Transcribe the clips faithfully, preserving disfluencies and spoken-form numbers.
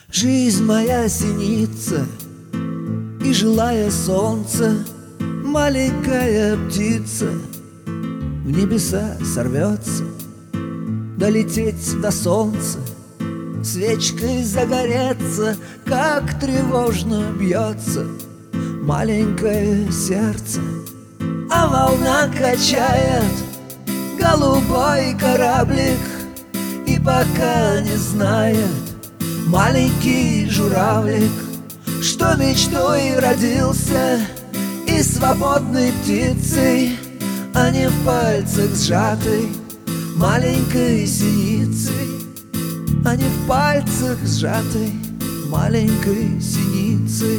Жизнь моя синица, и желая солнца, маленькая птица в небеса сорвется, долететь до солнца, свечкой загореться, как тревожно бьется маленькое сердце. А волна качает голубой кораблик, и пока не знает маленький журавлик, что мечтой родился и свободной птицей, а не в пальцах сжатой маленькой синицей, а не в пальцах сжатой маленькой синицей.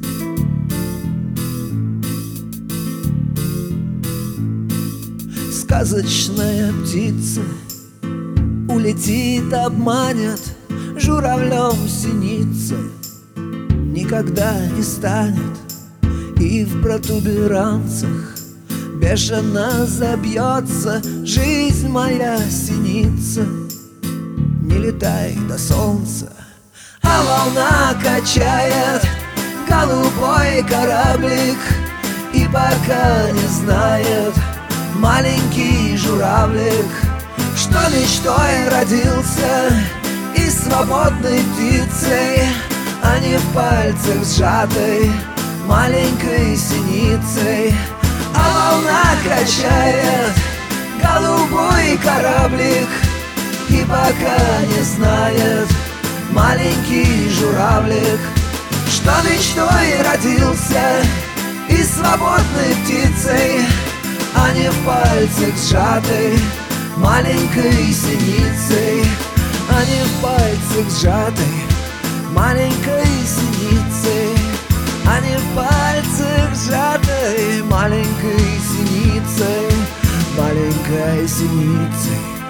Сказочная птица улетит, обманет, журавлем синица никогда не станет. И в протуберанцах бешено забьется жизнь моя синица. Не летай до солнца, а волна качает голубой кораблик, и пока не знает маленький журавлик, что мечтой родился и свободной птицей, а не в пальцах сжатой маленькой синицей. А волна качает голубой кораблик, и пока не знает маленький журавлик, что мечтой родился и свободной птицей, а не в пальцах сжатой маленькой синицей, а не в пальцах сжатой маленькой синицей, а не в пальцах сжатой маленькой синицей, маленькой синицей.